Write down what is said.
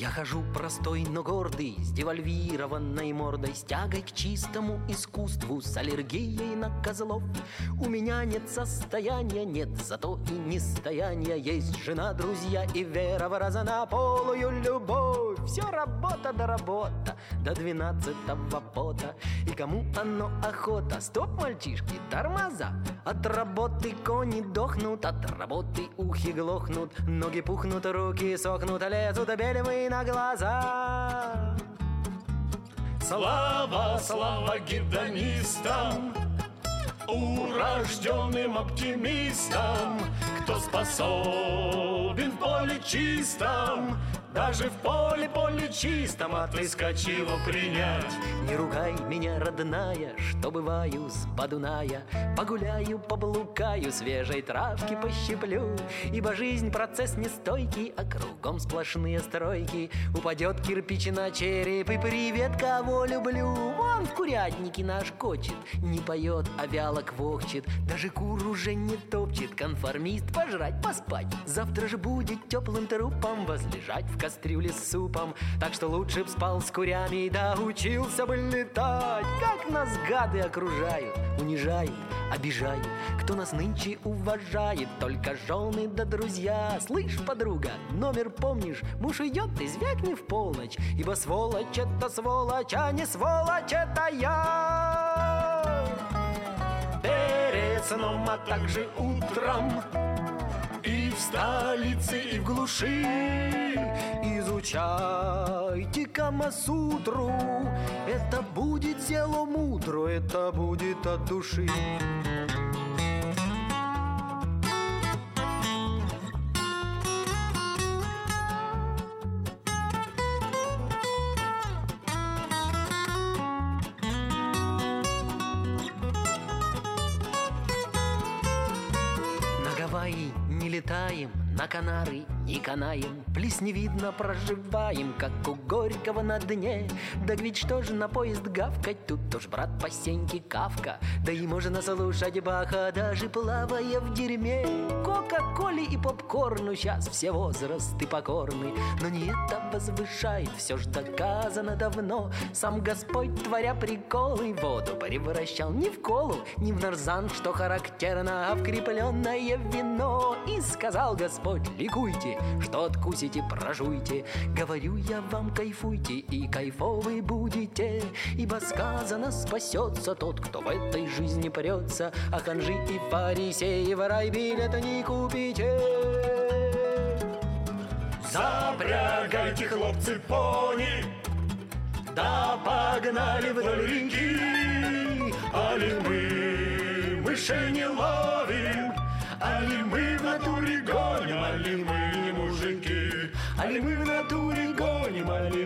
Я хожу простой, но гордый, с девальвированной мордой, с тягой к чистому искусству, с аллергией на козлов. У меня нет состояния, нет зато и нестояния. Есть жена, друзья и вера в разнополую любовь. Все работа да работа, до 12-го пота. И кому оно охота? Стоп, мальчишки, тормоза. От работы кони дохнут, от работы ухи глохнут, ноги пухнут, руки сохнут, лезут белевые на глаза. Слава, слава гедонистам, урожденным оптимистам, кто способен в поле чистом, даже в поле чистом, отыскать его принять. Не ругай меня, родная, что бываю с Подуная. Погуляю, поблукаю, свежей травки пощиплю. Ибо жизнь процесс нестойкий, а кругом сплошные стройки. Упадет кирпич на череп, и привет, кого люблю. Вон в курятнике наш кочет, не поет, а вяло квохчет. Даже кур уже не топчет, конформист пожрать, поспать. Завтра же будет теплым трупом возлежать в кастрюле с супом. Так что лучше б спал с курями, да учился бы летать. Как нас гады окружают, унижают, обижают. Кто нас нынче уважает? Только жены да друзья. Слышь, подруга, номер помнишь? Муж идет, ты звякни в полночь. Ибо сволочь это сволочь, а не сволочь это я. Перед сном, а также утром, и в столице, и в глуши изучайте Камасутру. Это будет зело мудро, это будет от души. На Гавайи не летаем, на Канары не канаем, плес не видно, проживаем, как у Горького на дне. Да ведь что же на поезд гавкать, тут уж брат по Сеньке Кавка. Да и можно слушать Баха, даже плавая в дерьме. Кока-коле и попкорну сейчас все возрасты покорны. Но не это возвышает, все ж доказано давно. Сам Господь, творя приколы, воду превращал не в колу, не в нарзан, что характерно, а в крепленное вино. И сказал Господь: ликуйте, что откусите, прожуйте. Говорю я вам, кайфуйте, и кайфовы будете. Ибо сказано, спасется тот, кто в этой жизни прется. А ханжи и фарисеи в рай билета не купите. Запрягайте, хлопцы, пони, да погнали вдоль реки. Али мы мышей не ловим, али мы в натуре гоним, али мы не мужики, али мы в натуре гоним, али